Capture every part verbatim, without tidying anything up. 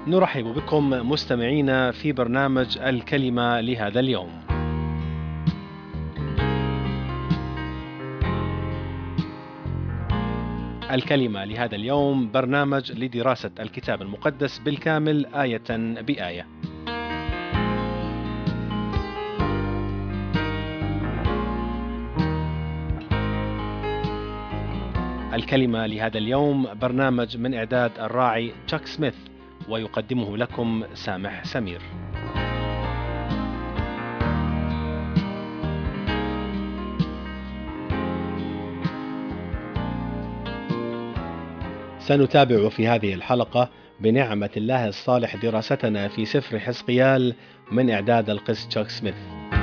نرحب بكم مستمعينا في برنامج الكلمة لهذا اليوم. الكلمة لهذا اليوم برنامج لدراسة الكتاب المقدس بالكامل آية بآية. الكلمة لهذا اليوم برنامج من إعداد الراعي تشاك سميث، ويقدمه لكم سامح سمير. سنتابع في هذه الحلقة بنعمة الله الصالح دراستنا في سفر حزقيال من إعداد القس تشاك سميث.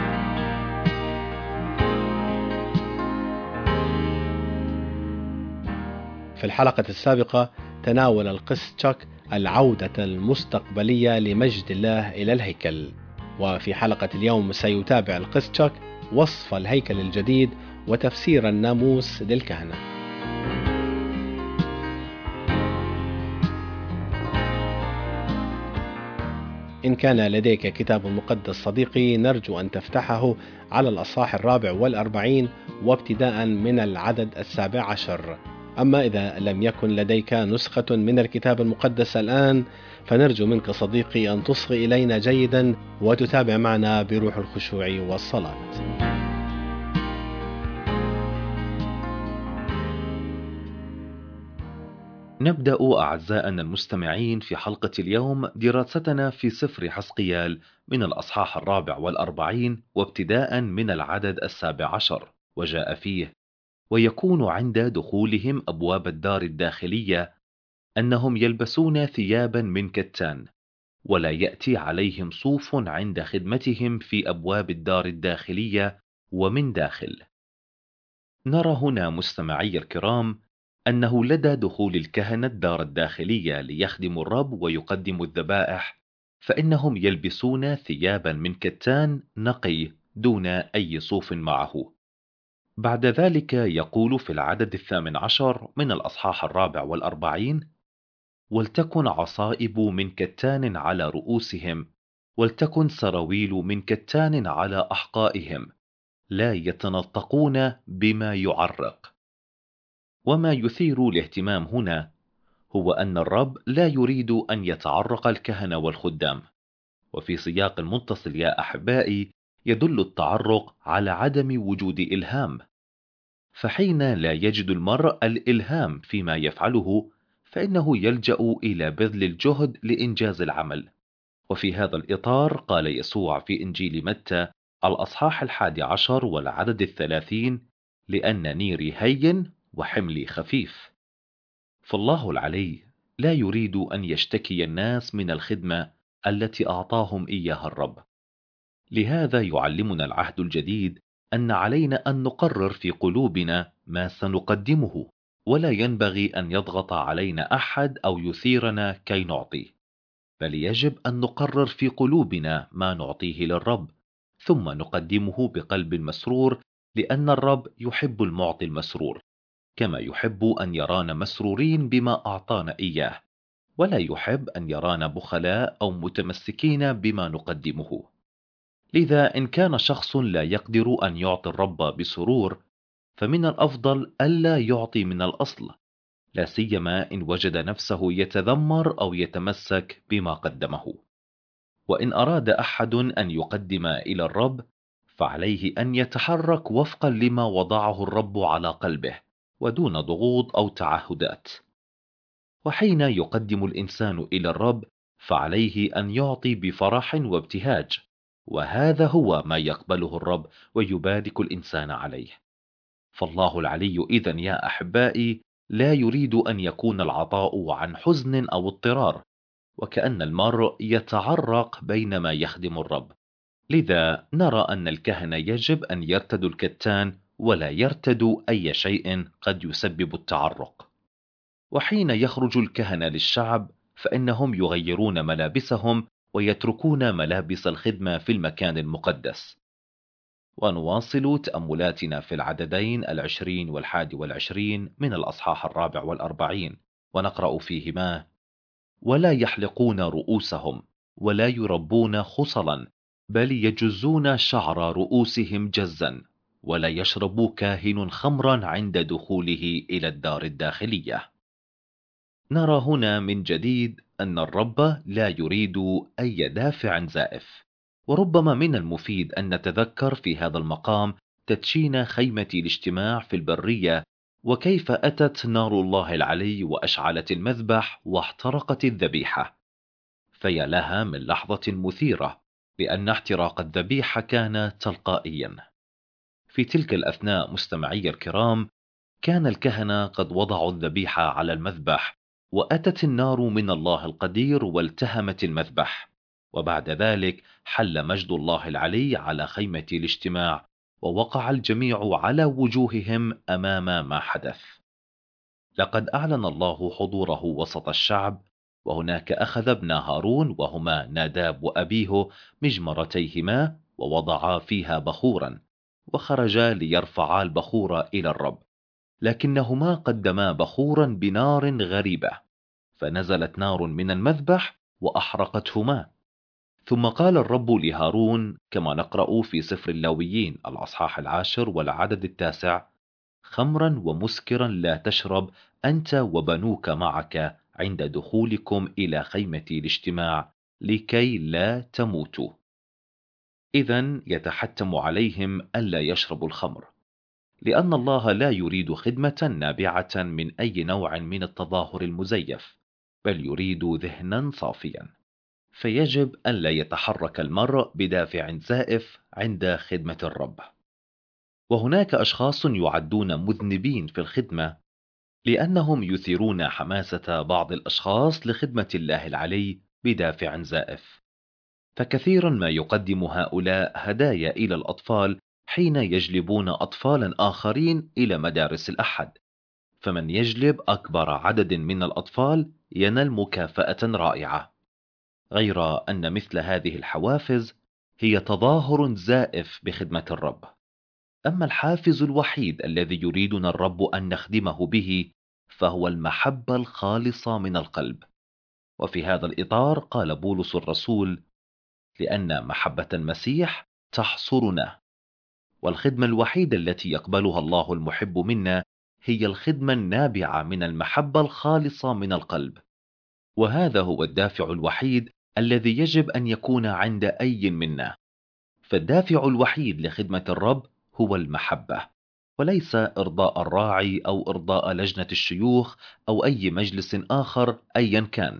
في الحلقة السابقة تناول القس تشاك العودة المستقبلية لمجد الله إلى الهيكل، وفي حلقة اليوم سيتابع القس تشاك وصف الهيكل الجديد وتفسير الناموس للكهنة. إن كان لديك كتاب مقدس صديقي، نرجو أن تفتحه على الأصحاح الرابع والأربعين وابتداء من العدد السابع عشر. أما إذا لم يكن لديك نسخة من الكتاب المقدس الآن، فنرجو منك صديقي أن تصغي إلينا جيدا وتتابع معنا بروح الخشوع والصلاة. نبدأ أعزائنا المستمعين في حلقة اليوم دراستنا في سفر حزقيال من الأصحاح الرابع والأربعين وابتداء من العدد السابع عشر، وجاء فيه: ويكون عند دخولهم أبواب الدار الداخلية أنهم يلبسون ثيابا من كتان، ولا يأتي عليهم صوف عند خدمتهم في أبواب الدار الداخلية ومن داخل. نرى هنا مستمعي الكرام أنه لدى دخول الكهنة الدار الداخلية ليخدموا الرب ويقدموا الذبائح، فإنهم يلبسون ثيابا من كتان نقي دون أي صوف معه. بعد ذلك يقول في العدد الثامن عشر من الأصحاح الرابع والأربعين: ولتكن عصائب من كتان على رؤوسهم، ولتكن سراويل من كتان على أحقائهم، لا يتنطقون بما يعرق. وما يثير الاهتمام هنا هو أن الرب لا يريد أن يتعرق الكهنة والخدام، وفي سياق متصل يا أحبائي يدل التعرق على عدم وجود إلهام، فحين لا يجد المرء الإلهام فيما يفعله فإنه يلجأ إلى بذل الجهد لإنجاز العمل. وفي هذا الإطار قال يسوع في إنجيل متى الأصحاح الحادي عشر والعدد الثلاثين: لأن نيري هين وحملي خفيف. فالله العلي لا يريد أن يشتكي الناس من الخدمة التي أعطاهم إياها الرب. لهذا يعلمنا العهد الجديد أن علينا أن نقرر في قلوبنا ما سنقدمه، ولا ينبغي أن يضغط علينا أحد أو يثيرنا كي نعطي، بل يجب أن نقرر في قلوبنا ما نعطيه للرب، ثم نقدمه بقلب مسرور، لأن الرب يحب المعطي المسرور، كما يحب أن يرانا مسرورين بما أعطانا إياه، ولا يحب أن يرانا بخلاء أو متمسكين بما نقدمه. لذا إن كان شخص لا يقدر أن يعطي الرب بسرور، فمن الأفضل ألا يعطي من الأصل، لا سيما إن وجد نفسه يتذمر أو يتمسك بما قدمه. وإن أراد أحد أن يقدم إلى الرب، فعليه أن يتحرك وفقا لما وضعه الرب على قلبه، ودون ضغوط أو تعهدات. وحين يقدم الإنسان إلى الرب، فعليه أن يعطي بفرح وابتهاج، وهذا هو ما يقبله الرب ويبارك الإنسان عليه. فالله العلي إذن يا أحبائي لا يريد أن يكون العطاء عن حزن أو اضطرار، وكأن المرء يتعرق بينما يخدم الرب. لذا نرى أن الكهنة يجب أن يرتدوا الكتان ولا يرتدوا أي شيء قد يسبب التعرق. وحين يخرج الكهنة للشعب فإنهم يغيرون ملابسهم ويتركون ملابس الخدمة في المكان المقدس. ونواصل تأملاتنا في العددين العشرين والحادي والعشرين من الأصحاح الرابع والأربعين، ونقرأ فيهما: ولا يحلقون رؤوسهم ولا يربون خصلا، بل يجزون شعر رؤوسهم جزا، ولا يشرب كاهن خمرا عند دخوله إلى الدار الداخلية. نرى هنا من جديد أن الرب لا يريد أي دافع زائف. وربما من المفيد أن نتذكر في هذا المقام تدشين خيمة الاجتماع في البرية، وكيف أتت نار الله العلي وأشعلت المذبح واحترقت الذبيحة. فيا لها من لحظة مثيرة، لأن احتراق الذبيحة كان تلقائيا. في تلك الأثناء مستمعي الكرام، كان الكهنة قد وضعوا الذبيحة على المذبح، وأتت النار من الله القدير والتهمت المذبح. وبعد ذلك حل مجد الله العلي على خيمة الاجتماع، ووقع الجميع على وجوههم أمام ما حدث. لقد أعلن الله حضوره وسط الشعب، وهناك أخذ ابن هارون وهما ناداب وأبيه مجمرتيهما ووضعا فيها بخورا، وخرجا ليرفعا البخور إلى الرب، لكنهما قدما بخورا بنار غريبة، فنزلت نار من المذبح وأحرقتهما. ثم قال الرب لهارون كما نقرأ في سفر اللاويين الأصحاح العاشر والعدد التاسع: خمرا ومسكرا لا تشرب أنت وبنوك معك عند دخولكم إلى خيمة الاجتماع، لكي لا تموتوا. إذن يتحتم عليهم ألا يشربوا الخمر، لأن الله لا يريد خدمة نابعة من أي نوع من التظاهر المزيف، بل يريد ذهنا صافيا. فيجب ألا يتحرك المرء بدافع زائف عند خدمة الرب. وهناك أشخاص يعدون مذنبين في الخدمة لأنهم يثيرون حماسة بعض الأشخاص لخدمة الله العلي بدافع زائف. فكثيرا ما يقدم هؤلاء هدايا إلى الأطفال حين يجلبون أطفالا آخرين إلى مدارس الأحد، فمن يجلب أكبر عدد من الأطفال ينال مكافأة رائعة. غير أن مثل هذه الحوافز هي تظاهر زائف بخدمة الرب. أما الحافز الوحيد الذي يريدنا الرب أن نخدمه به فهو المحبة الخالصة من القلب. وفي هذا الإطار قال بولس الرسول: لأن محبة المسيح تحصرنا. والخدمة الوحيدة التي يقبلها الله المحب منا هي الخدمة النابعة من المحبة الخالصة من القلب. وهذا هو الدافع الوحيد الذي يجب أن يكون عند أي منا. فالدافع الوحيد لخدمة الرب هو المحبة، وليس إرضاء الراعي أو إرضاء لجنة الشيوخ أو أي مجلس آخر أيا كان.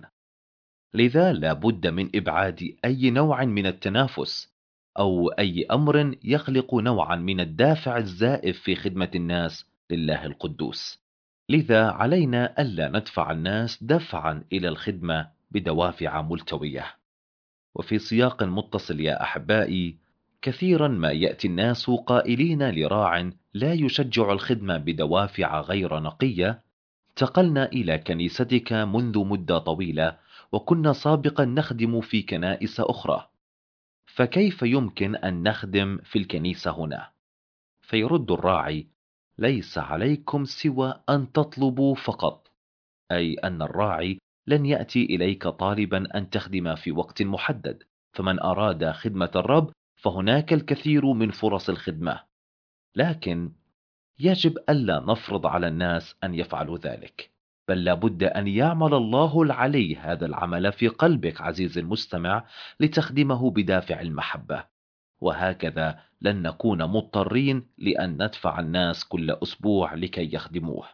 لذا لا بد من إبعاد أي نوع من التنافس أو أي أمر يخلق نوعا من الدافع الزائف في خدمة الناس لله القدوس. لذا علينا ألا ندفع الناس دفعا إلى الخدمة بدوافع ملتوية. وفي سياق متصل يا أحبائي، كثيرا ما يأتي الناس قائلين لراع لا يشجع الخدمة بدوافع غير نقية: انتقلنا إلى كنيستك منذ مدة طويلة، وكنا سابقا نخدم في كنائس أخرى، فكيف يمكن أن نخدم في الكنيسة هنا؟ فيرد الراعي: ليس عليكم سوى أن تطلبوا فقط. أي أن الراعي لن يأتي إليك طالبا أن تخدم في وقت محدد، فمن أراد خدمة الرب فهناك الكثير من فرص الخدمة، لكن يجب ألا نفرض على الناس أن يفعلوا ذلك، بل لابد أن يعمل الله العلي هذا العمل في قلبك عزيزي المستمع لتخدمه بدافع المحبة. وهكذا لن نكون مضطرين لأن ندفع الناس كل أسبوع لكي يخدموه.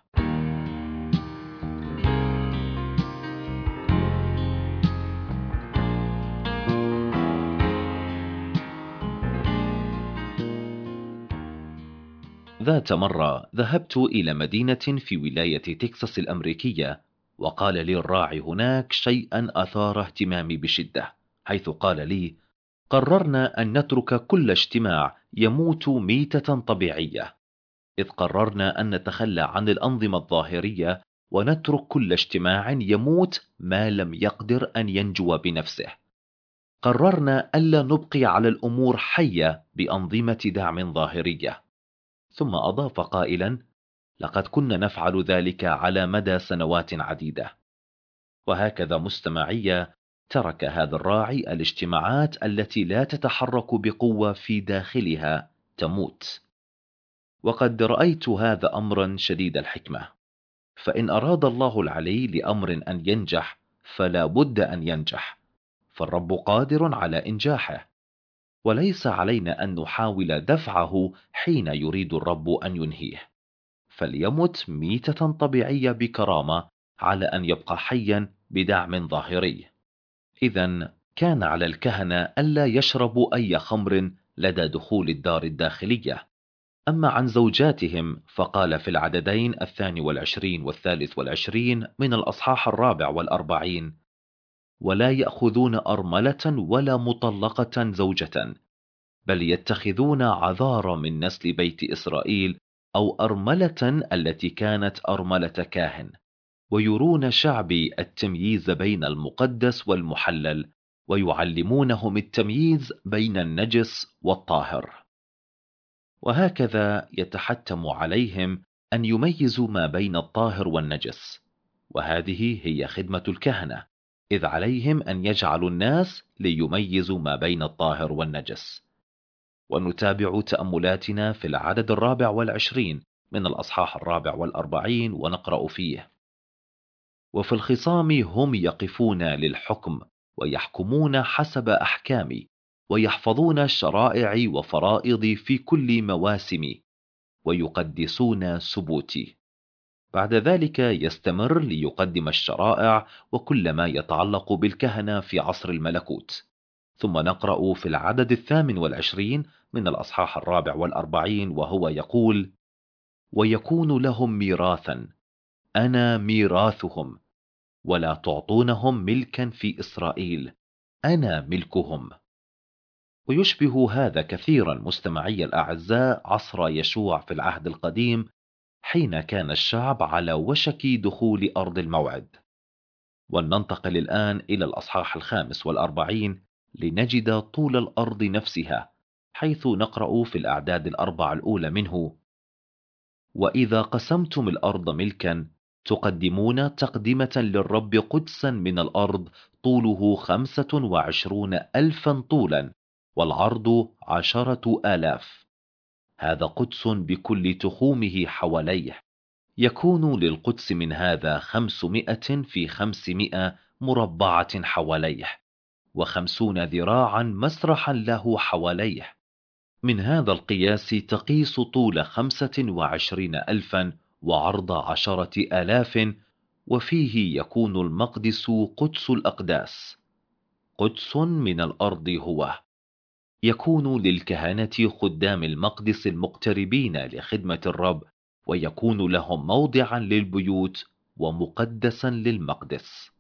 ذات مرة ذهبت إلى مدينة في ولاية تكساس الأمريكية، وقال لي الراعي هناك شيئا أثار اهتمامي بشدة، حيث قال لي: قررنا أن نترك كل اجتماع يموت ميتة طبيعية، إذ قررنا أن نتخلى عن الأنظمة الظاهرية ونترك كل اجتماع يموت ما لم يقدر أن ينجو بنفسه. قررنا ألا نبقي على الأمور حية بأنظمة دعم ظاهرية. ثم أضاف قائلا: لقد كنا نفعل ذلك على مدى سنوات عديدة. وهكذا مستمعي، ترك هذا الراعي الاجتماعات التي لا تتحرك بقوة في داخلها تموت. وقد رأيت هذا أمرا شديد الحكمة، فإن أراد الله العلي لأمر أن ينجح فلا بد أن ينجح، فالرب قادر على إنجاحه، وليس علينا أن نحاول دفعه حين يريد الرب أن ينهيه، فليمت ميتة طبيعية بكرامة على أن يبقى حيا بدعم ظاهري. إذن كان على الكهنة ألا يشربوا أي خمر لدى دخول الدار الداخلية. أما عن زوجاتهم فقال في العددين الثاني والعشرين والثالث والعشرين من الأصحاح الرابع والأربعين: ولا يأخذون أرملة ولا مطلقة زوجة، بل يتخذون عذار من نسل بيت إسرائيل أو أرملة التي كانت أرملة كاهن، ويرون شعبي التمييز بين المقدس والمحلل، ويعلمونهم التمييز بين النجس والطاهر. وهكذا يتحتم عليهم أن يميزوا ما بين الطاهر والنجس، وهذه هي خدمة الكهنة، إذ عليهم أن يجعلوا الناس ليميزوا ما بين الطاهر والنجس. ونتابع تأملاتنا في العدد الرابع والعشرين من الأصحاح الرابع والأربعين، ونقرأ فيه: وفي الخصام هم يقفون للحكم، ويحكمون حسب أحكامي، ويحفظون شرائعي وفرائضي في كل مواسمي، ويقدسون سبوتي. بعد ذلك يستمر ليقدم الشرائع وكل ما يتعلق بالكهنة في عصر الملكوت. ثم نقرأ في العدد الثامن والعشرين من الأصحاح الرابع والأربعين وهو يقول: ويكون لهم ميراثا، أنا ميراثهم، ولا تعطونهم ملكا في إسرائيل، أنا ملكهم. ويشبه هذا كثيرا مستمعي الأعزاء عصر يشوع في العهد القديم، حين كان الشعب على وشك دخول أرض الموعد. ولننتقل الآن إلى الأصحاح الخامس والأربعين لنجد طول الأرض نفسها، حيث نقرأ في الأعداد الأربع الأولى منه: وإذا قسمتم الأرض ملكا تقدمون تقدمة للرب قدسا من الأرض طوله خمسة وعشرون ألفا طولا، والعرض عشرة آلاف. هذا قدس بكل تخومه حواليه، يكون للقدس من هذا خمسمائة في خمسمائة مربعة حواليه، وخمسون ذراعا مسرحا له حواليه. من هذا القياس تقيس طول خمسة وعشرين ألفا وعرض عشرة آلاف، وفيه يكون المقدس قدس الأقداس. قدس من الأرض هو، يكون للكهنة خدام المقدس المقتربين لخدمة الرب، ويكون لهم موضعا للبيوت ومقدسا للمقدس.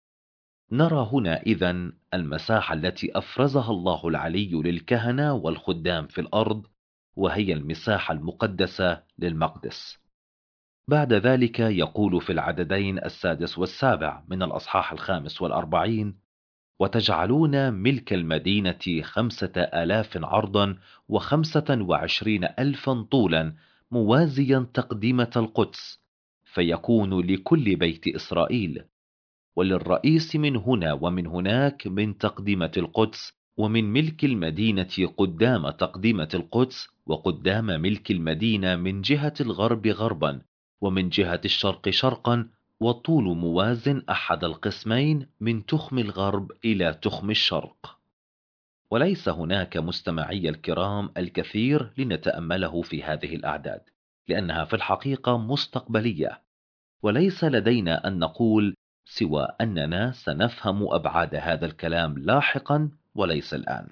نرى هنا إذن المساحة التي أفرزها الله العلي للكهنة والخدام في الأرض، وهي المساحة المقدسة للمقدس. بعد ذلك يقول في العددين السادس والسابع من الأصحاح الخامس والأربعين: وتجعلون ملك المدينة خمسة آلاف عرضا وخمسة وعشرين ألفا طولا، موازيا تقدمة القدس، فيكون لكل بيت إسرائيل، وللرئيس من هنا ومن هناك من تقدمة القدس، ومن ملك المدينة قدام تقدمة القدس، وقدام ملك المدينة من جهة الغرب غربا، ومن جهة الشرق شرقا، والطول موازن أحد القسمين من تخم الغرب إلى تخم الشرق. وليس هناك مستمعي الكرام الكثير لنتأمله في هذه الأعداد، لأنها في الحقيقة مستقبلية، وليس لدينا أن نقول سوى أننا سنفهم أبعاد هذا الكلام لاحقا وليس الآن.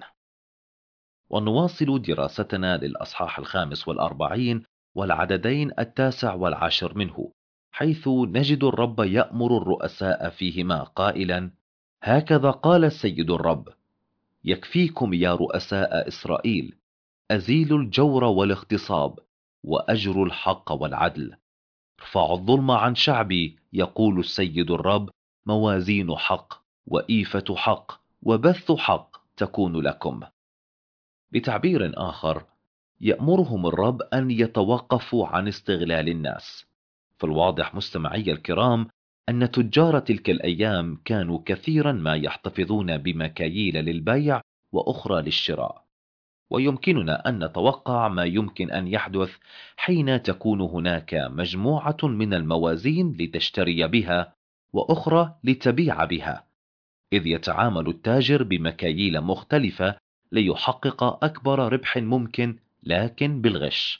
ونواصل دراستنا للأصحاح الخامس والأربعين والعددين التاسع والعاشر منه، حيث نجد الرب يأمر الرؤساء فيهما قائلا: هكذا قال السيد الرب، يكفيكم يا رؤساء إسرائيل، أزيل الجور والاغتصاب، وأجر الحق والعدل. ارفعوا الظلم عن شعبي، يقول السيد الرب، موازين حق وإيفة حق وبث حق تكون لكم. بتعبير آخر، يأمرهم الرب أن يتوقفوا عن استغلال الناس. في الواضح مستمعي الكرام أن تجار تلك الأيام كانوا كثيرا ما يحتفظون بمكاييل للبيع وأخرى للشراء، ويمكننا أن نتوقع ما يمكن أن يحدث حين تكون هناك مجموعة من الموازين لتشتري بها وأخرى لتبيع بها، إذ يتعامل التاجر بمكاييل مختلفة ليحقق أكبر ربح ممكن، لكن بالغش.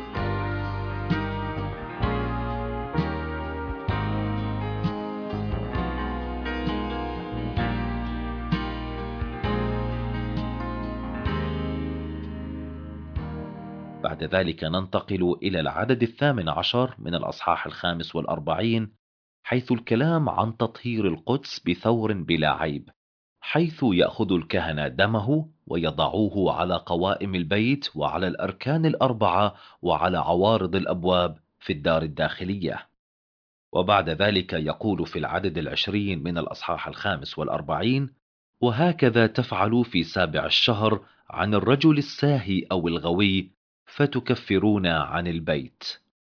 بعد ذلك ننتقل إلى العدد الثامن عشر من الأصحاح الخامس والأربعين، حيث الكلام عن تطهير القدس بثور بلا عيب، حيث يأخذ الكهنة دمه ويضعوه على قوائم البيت وعلى الأركان الأربعة وعلى عوارض الأبواب في الدار الداخلية. وبعد ذلك يقول في العدد العشرين من الأصحاح الخامس والأربعين: وهكذا تفعل في سابع الشهر عن الرجل الساهي أو الغوي، فتكفرون عن البيت.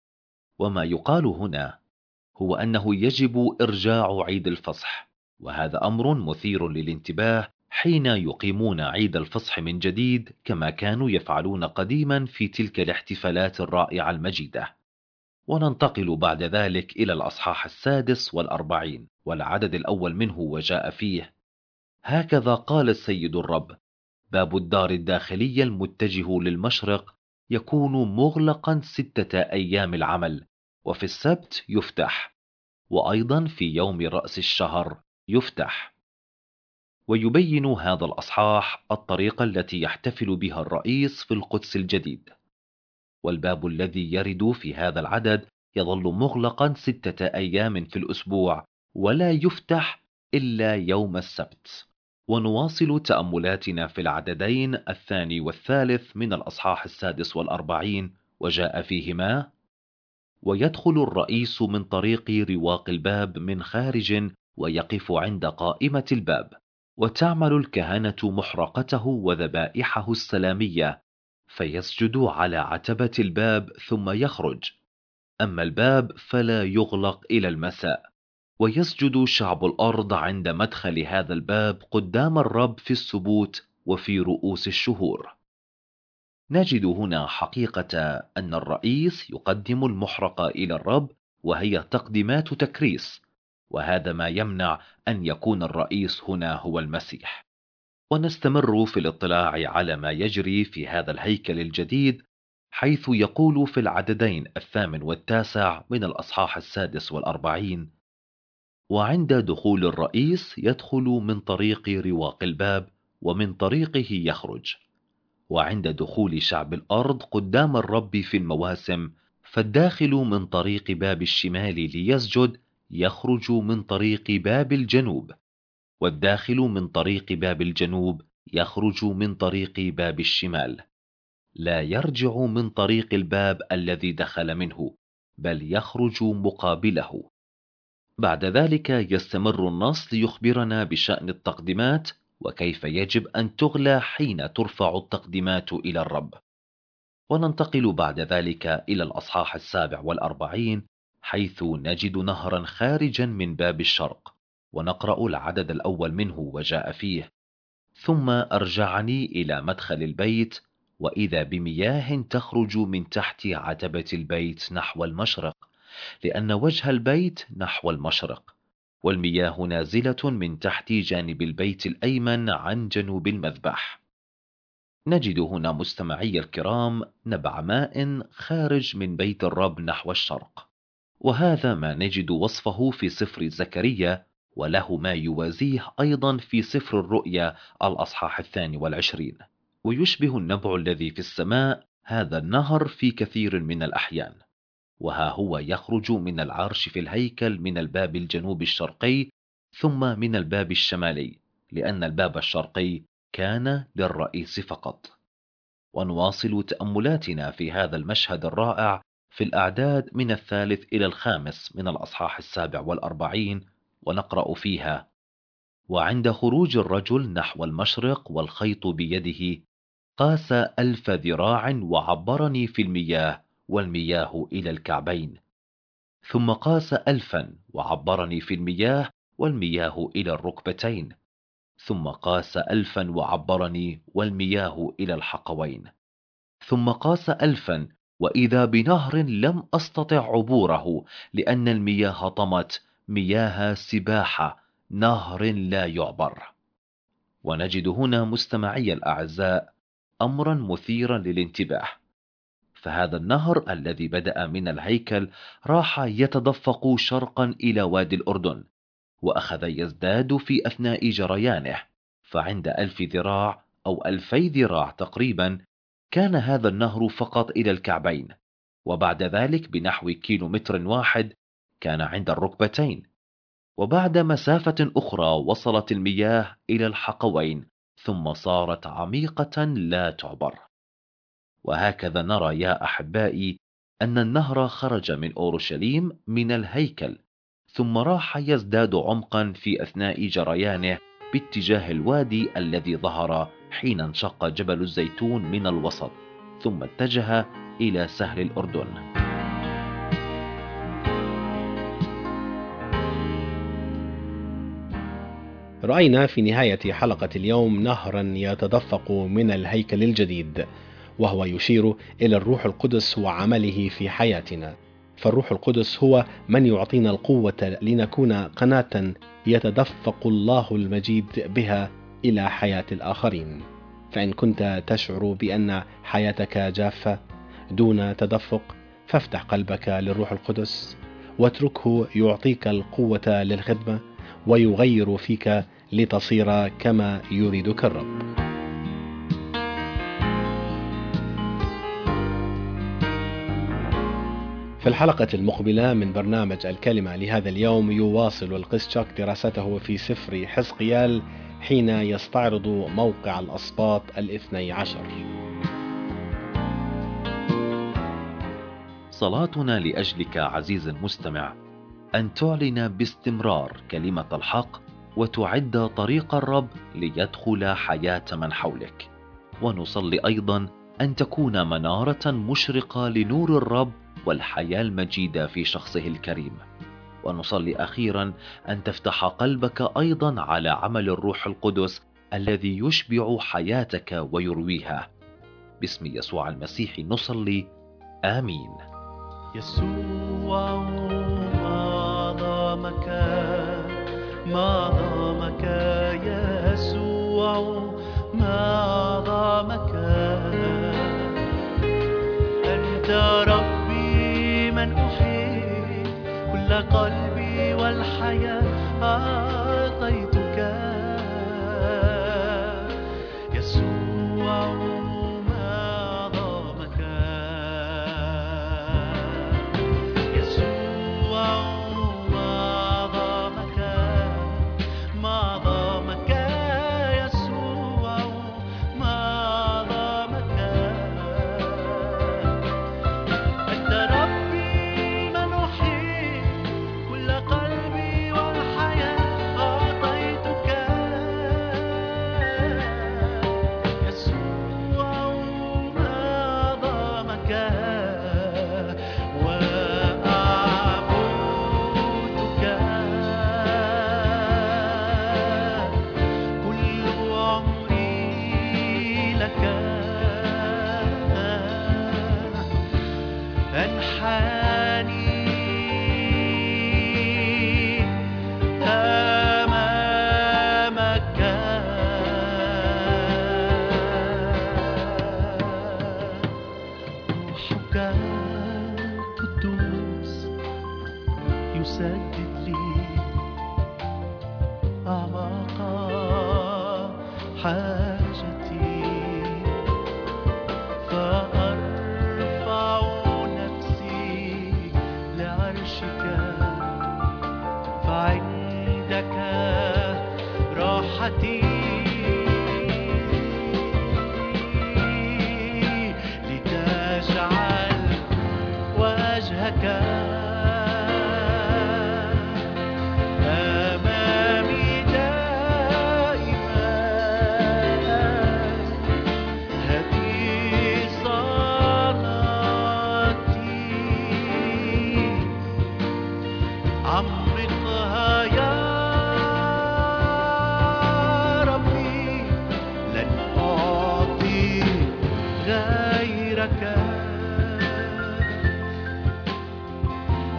وما يقال هنا هو أنه يجب إرجاع عيد الفصح، وهذا أمر مثير للانتباه حين يقيمون عيد الفصح من جديد كما كانوا يفعلون قديما في تلك الاحتفالات الرائعة المجيدة. وننتقل بعد ذلك إلى الأصحاح السادس والأربعين والعدد الأول منه، وجاء فيه: هكذا قال السيد الرب: باب الدار الداخلية المتجه للمشرق يكون مغلقا ستة أيام العمل، وفي السبت يفتح، وأيضا في يوم رأس الشهر يفتح. ويبين هذا الأصحاح الطريقة التي يحتفل بها الرئيس في القدس الجديد. والباب الذي يرد في هذا العدد يظل مغلقا ستة أيام في الأسبوع، ولا يفتح إلا يوم السبت. ونواصل تأملاتنا في العددين الثاني والثالث من الأصحاح السادس والأربعين، وجاء فيهما: ويدخل الرئيس من طريق رواق الباب من خارج، ويقف عند قائمة الباب، وتعمل الكهنة محرقته وذبائحه السلامية، فيسجد على عتبة الباب ثم يخرج. أما الباب فلا يغلق إلى المساء، ويسجد شعب الأرض عند مدخل هذا الباب قدام الرب في السبوت وفي رؤوس الشهور. نجد هنا حقيقة أن الرئيس يقدم المحرقة إلى الرب، وهي تقديمات تكريس، وهذا ما يمنع أن يكون الرئيس هنا هو المسيح. ونستمر في الاطلاع على ما يجري في هذا الهيكل الجديد، حيث يقول في العددين الثامن والتاسع من الأصحاح السادس والأربعين: وعند دخول الرئيس يدخل من طريق رواق الباب، ومن طريقه يخرج. وعند دخول شعب الأرض قدام الرب في المواسم، فالداخل من طريق باب الشمال ليسجد يخرج من طريق باب الجنوب، والداخل من طريق باب الجنوب يخرج من طريق باب الشمال، لا يرجع من طريق الباب الذي دخل منه، بل يخرج مقابله. بعد ذلك يستمر النص ليخبرنا بشأن التقدمات وكيف يجب أن تغلى حين ترفع التقدمات إلى الرب. وننتقل بعد ذلك إلى الأصحاح السابع والأربعين، حيث نجد نهرا خارجا من باب الشرق، ونقرأ العدد الأول منه، وجاء فيه: ثم أرجعني إلى مدخل البيت، وإذا بمياه تخرج من تحت عتبة البيت نحو المشرق، لأن وجه البيت نحو المشرق، والمياه نازلة من تحت جانب البيت الأيمن عن جنوب المذبح. نجد هنا مستمعي الكرام نبع ماء خارج من بيت الرب نحو الشرق، وهذا ما نجد وصفه في سفر زكريا، وله ما يوازيه أيضا في سفر الرؤيا الأصحاح الثاني والعشرين. ويشبه النبع الذي في السماء هذا النهر في كثير من الأحيان، وها هو يخرج من العرش في الهيكل من الباب الجنوب الشرقي ثم من الباب الشمالي، لأن الباب الشرقي كان للرئيس فقط. ونواصل تأملاتنا في هذا المشهد الرائع في الأعداد من الثالث إلى الخامس من الأصحاح السابع والأربعين، ونقرأ فيها: وعند خروج الرجل نحو المشرق والخيط بيده، قاس ألف ذراع وعبرني في المياه، والمياه إلى الكعبين. ثم قاس ألفا وعبرني في المياه والمياه إلى الركبتين، ثم قاس ألفا وعبرني والمياه إلى الحقوين، ثم قاس ألفا وإذا بنهر لم أستطع عبوره لأن المياه طمت، مياه سباحة، نهر لا يعبر. ونجد هنا مستمعي الأعزاء أمرا مثيرا للانتباه، فهذا النهر الذي بدأ من الهيكل راح يتدفق شرقا إلى وادي الأردن، وأخذ يزداد في أثناء جريانه، فعند ألف ذراع أو ألفي ذراع تقريبا كان هذا النهر فقط إلى الكعبين، وبعد ذلك بنحو كيلو متر واحد كان عند الركبتين، وبعد مسافة أخرى وصلت المياه إلى الحقوين ثم صارت عميقة لا تعبر. وهكذا نرى يا أحبائي أن النهر خرج من أورشليم من الهيكل، ثم راح يزداد عمقا في أثناء جريانه باتجاه الوادي الذي ظهر حين انشق جبل الزيتون من الوسط، ثم اتجه إلى سهل الأردن. رأينا في نهاية حلقة اليوم نهرا يتدفق من الهيكل الجديد، وهو يشير إلى الروح القدس وعمله في حياتنا. فالروح القدس هو من يعطينا القوة لنكون قناة يتدفق الله المجيد بها إلى حياة الآخرين. فإن كنت تشعر بأن حياتك جافة دون تدفق، فافتح قلبك للروح القدس واتركه يعطيك القوة للخدمة ويغير فيك لتصير كما يريدك الرب. في الحلقة المقبلة من برنامج الكلمة لهذا اليوم يواصل القس تشاك دراسته في سفر حزقيال حين يستعرض موقع الأسباط الاثني عشر. صلاتنا لأجلك عزيز المستمع أن تعلن باستمرار كلمة الحق وتعد طريق الرب ليدخل حياة من حولك، ونصلي أيضا أن تكون منارة مشرقة لنور الرب والحياة المجيدة في شخصه الكريم، ونصلي أخيرا أن تفتح قلبك أيضا على عمل الروح القدس الذي يشبع حياتك ويرويها. باسم يسوع المسيح نصلي، آمين. يسوع ما ظلمك ما ظلمك يسوع ما ظلمك، أنت ربي من أحب كل قلبي والحياة أعطيتك. يسوع ما ظلمك يسوع ما ظلمك ما ظلمك يسوع ما ظلمك، أنت ربي من أحب كل قلبي والحياة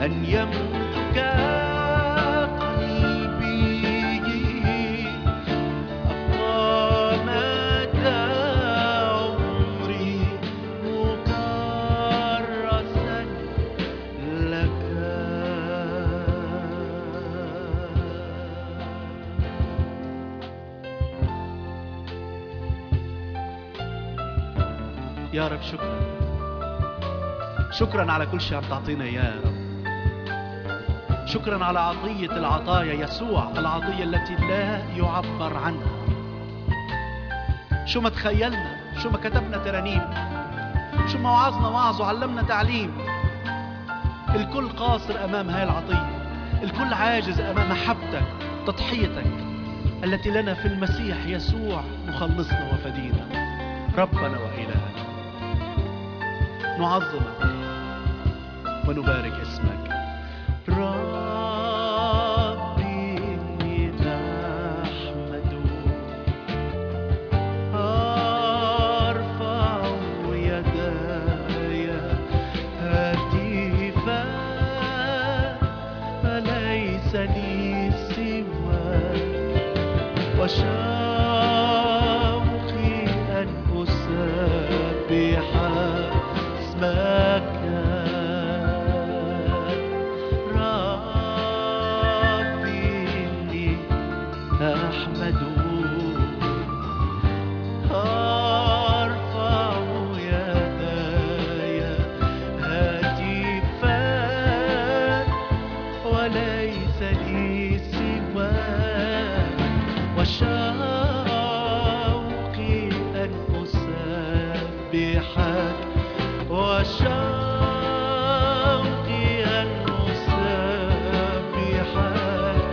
أن يملك قلبي أبقى مدى عمري مكرسا لك. يا رب شكرا، شكرا على كل شيء عم تعطينا يا رب. شكرا على عطية العطايا يسوع، العطية التي لا يعبر عنها. شو ما تخيلنا، شو ما كتبنا ترانيم، شو ما وعظنا وعظ وعلمنا تعليم، الكل قاصر أمام هاي العطية، الكل عاجز أمام محبتك، تضحيتك التي لنا في المسيح يسوع مخلصنا وفدينا، ربنا وإلهنا. نعظمك ونبارك اسمك. ربي نحمد، أرفع يداي هاتفا، فليس لي سواك، وشوقي أن أسبح اسمك. أحمد، أرفع يداي هاتفا، وليس لي سواك، وشوقي أن أسبحك، وشوقي أن أسبحك،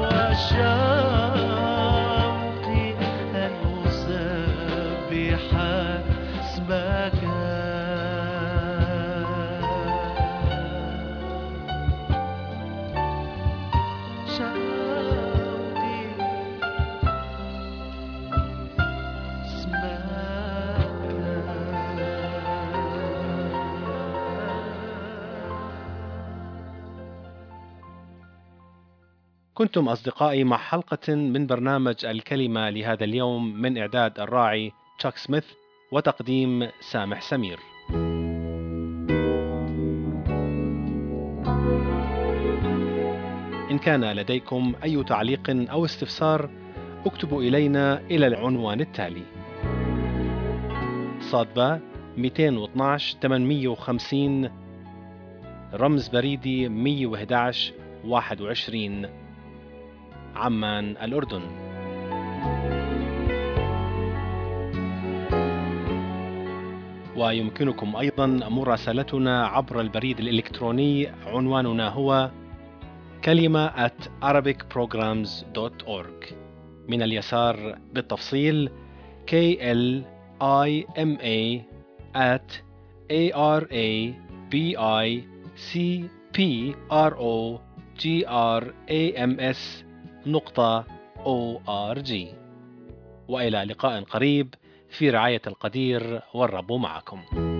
وشوقي أن أسبح اسمك. شوقي اسمك. كنتم أصدقائي مع حلقة من برنامج الكلمة لهذا اليوم، من إعداد الراعي تشاك سميث وتقديم سامح سمير. إن كان لديكم أي تعليق أو استفسار اكتبوا إلينا إلى العنوان التالي: صادبة مئتين واثناشر ثمانمئة وخمسين، رمز بريدي مئة وأحد عشر واحد وعشرين، عمان الأردن. ويمكنكم أيضا مراسلتنا عبر البريد الإلكتروني، عنواننا هو كلمة at arabic programs dot org. من اليسار بالتفصيل K L I M A at A R A B I C P R O G R A M S نقطة أو آر جي. وإلى لقاء قريب في رعاية القدير، والرب معكم.